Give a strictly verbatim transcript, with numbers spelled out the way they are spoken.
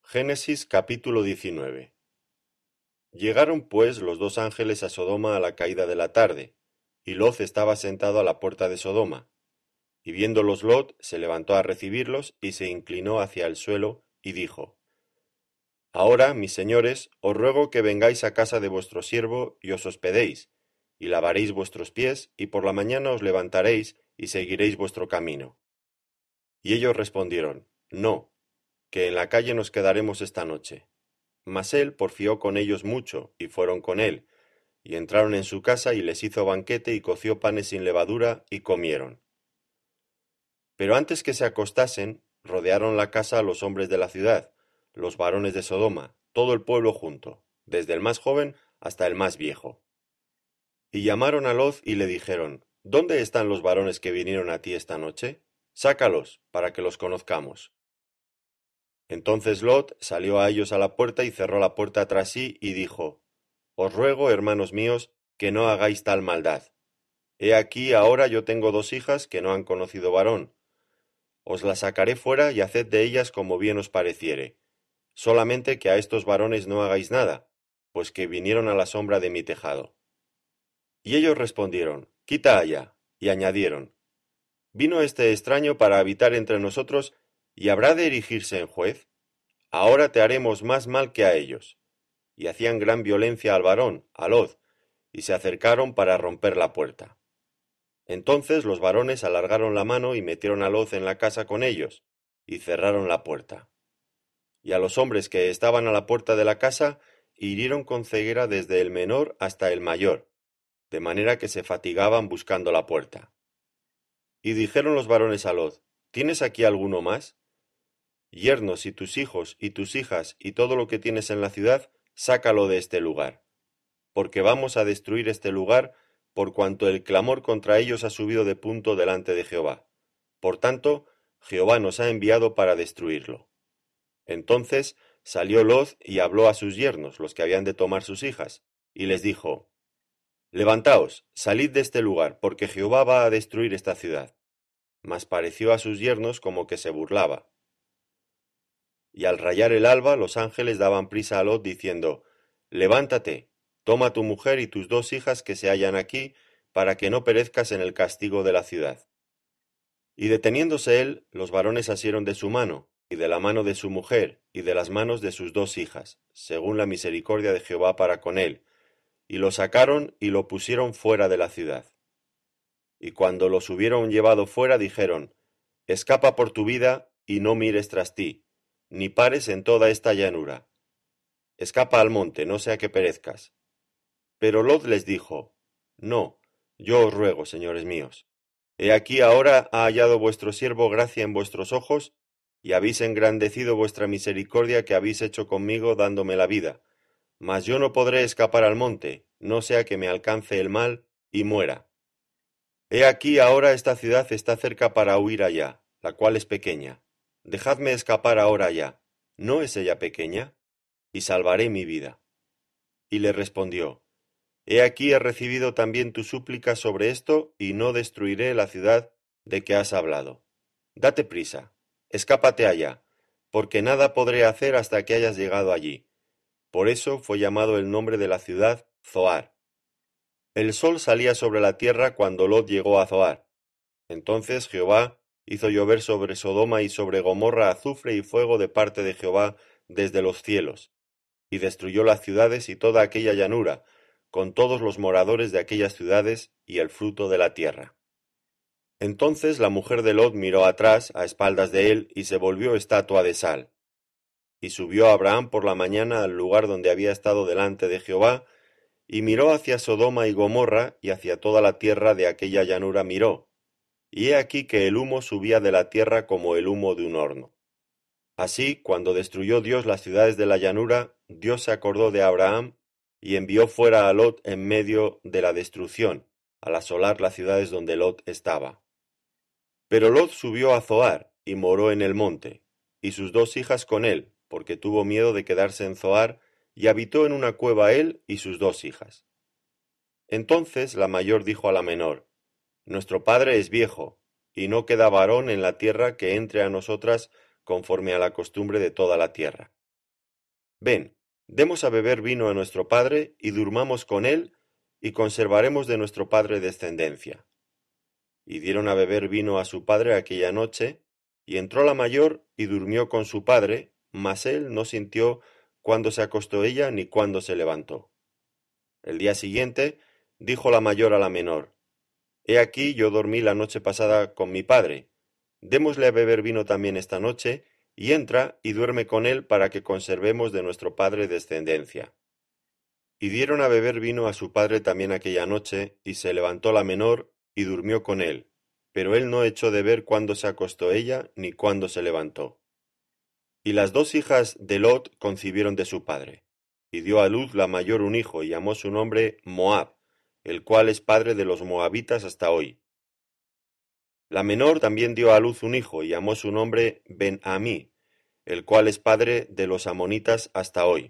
Génesis capítulo diecinueve. Llegaron pues los dos ángeles a Sodoma a la caída de la tarde, y Lot estaba sentado a la puerta de Sodoma. Y viéndolos Lot, se levantó a recibirlos, y se inclinó hacia el suelo, y dijo: Ahora, mis señores, os ruego que vengáis a casa de vuestro siervo, y os hospedéis, y lavaréis vuestros pies, y por la mañana os levantaréis, y seguiréis vuestro camino. Y ellos respondieron: No, que en la calle nos quedaremos esta noche. Mas él porfió con ellos mucho, y fueron con él, y entraron en su casa, y les hizo banquete, y coció panes sin levadura, y comieron. Pero antes que se acostasen, rodearon la casa los hombres de la ciudad, los varones de Sodoma, todo el pueblo junto, desde el más joven hasta el más viejo. Y llamaron a Lot y le dijeron: ¿Dónde están los varones que vinieron a ti esta noche? Sácalos, para que los conozcamos. Entonces Lot salió a ellos a la puerta y cerró la puerta tras sí, y dijo: Os ruego, hermanos míos, que no hagáis tal maldad. He aquí ahora yo tengo dos hijas que no han conocido varón. Os las sacaré fuera y haced de ellas como bien os pareciere. Solamente que a estos varones no hagáis nada, pues que vinieron a la sombra de mi tejado. Y ellos respondieron: Quita allá. Y añadieron: ¿Vino este extraño para habitar entre nosotros, y habrá de erigirse en juez? Ahora te haremos más mal que a ellos. Y hacían gran violencia al varón, a Lot, y se acercaron para romper la puerta. Entonces los varones alargaron la mano y metieron a Lot en la casa con ellos, y cerraron la puerta. Y a los hombres que estaban a la puerta de la casa hirieron con ceguera desde el menor hasta el mayor, de manera que se fatigaban buscando la puerta. Y dijeron los varones a Lot: ¿Tienes aquí alguno más? Yernos y tus hijos y tus hijas y todo lo que tienes en la ciudad, sácalo de este lugar, porque vamos a destruir este lugar, por cuanto el clamor contra ellos ha subido de punto delante de Jehová. Por tanto, Jehová nos ha enviado para destruirlo. Entonces salió Lot y habló a sus yernos, los que habían de tomar sus hijas, y les dijo: Levantaos, salid de este lugar, porque Jehová va a destruir esta ciudad. Mas pareció a sus yernos como que se burlaba. Y al rayar el alba, los ángeles daban prisa a Lot, diciendo: Levántate, toma tu mujer y tus dos hijas que se hallan aquí, para que no perezcas en el castigo de la ciudad. Y deteniéndose él, los varones asieron de su mano, y de la mano de su mujer, y de las manos de sus dos hijas, según la misericordia de Jehová para con él, y lo sacaron y lo pusieron fuera de la ciudad. Y cuando los hubieron llevado fuera, dijeron: Escapa por tu vida, y no mires tras ti, ni pares en toda esta llanura. Escapa al monte, no sea que perezcas. Pero Lot les dijo: No, yo os ruego, señores míos. He aquí ahora ha hallado vuestro siervo gracia en vuestros ojos, y habéis engrandecido vuestra misericordia que habéis hecho conmigo dándome la vida. Mas yo no podré escapar al monte, no sea que me alcance el mal y muera. He aquí ahora esta ciudad está cerca para huir allá, la cual es pequeña. Dejadme escapar ahora allá. ¿No es ella pequeña? Y salvaré mi vida. Y le respondió: He aquí he recibido también tu súplica sobre esto, y no destruiré la ciudad de que has hablado. Date prisa, escápate allá, porque nada podré hacer hasta que hayas llegado allí. Por eso fue llamado el nombre de la ciudad Zoar. El sol salía sobre la tierra cuando Lot llegó a Zoar. Entonces Jehová hizo llover sobre Sodoma y sobre Gomorra azufre y fuego de parte de Jehová desde los cielos, y destruyó las ciudades y toda aquella llanura, con todos los moradores de aquellas ciudades y el fruto de la tierra. Entonces la mujer de Lot miró atrás, a espaldas de él, y se volvió estatua de sal. Y subió Abraham por la mañana al lugar donde había estado delante de Jehová, y miró hacia Sodoma y Gomorra, y hacia toda la tierra de aquella llanura miró. Y he aquí que el humo subía de la tierra como el humo de un horno. Así, cuando destruyó Dios las ciudades de la llanura, Dios se acordó de Abraham, y envió fuera a Lot en medio de la destrucción, al asolar las ciudades donde Lot estaba. Pero Lot subió a Zoar, y moró en el monte, y sus dos hijas con él, porque tuvo miedo de quedarse en Zoar, y habitó en una cueva él y sus dos hijas. Entonces la mayor dijo a la menor: Nuestro padre es viejo, y no queda varón en la tierra que entre a nosotras conforme a la costumbre de toda la tierra. Ven, demos a beber vino a nuestro padre, y durmamos con él, y conservaremos de nuestro padre descendencia. Y dieron a beber vino a su padre aquella noche, y entró la mayor, y durmió con su padre, mas él no sintió cuándo se acostó ella, ni cuándo se levantó. El día siguiente dijo la mayor a la menor: He aquí yo dormí la noche pasada con mi padre, démosle a beber vino también esta noche, y entra y duerme con él para que conservemos de nuestro padre descendencia. Y dieron a beber vino a su padre también aquella noche, y se levantó la menor, y durmió con él, pero él no echó de ver cuándo se acostó ella, ni cuándo se levantó. Y las dos hijas de Lot concibieron de su padre, y dio a luz la mayor un hijo, y llamó su nombre Moab, el cual es padre de los moabitas hasta hoy. La menor también dio a luz un hijo, y llamó su nombre Ben-Amí, el cual es padre de los amonitas hasta hoy.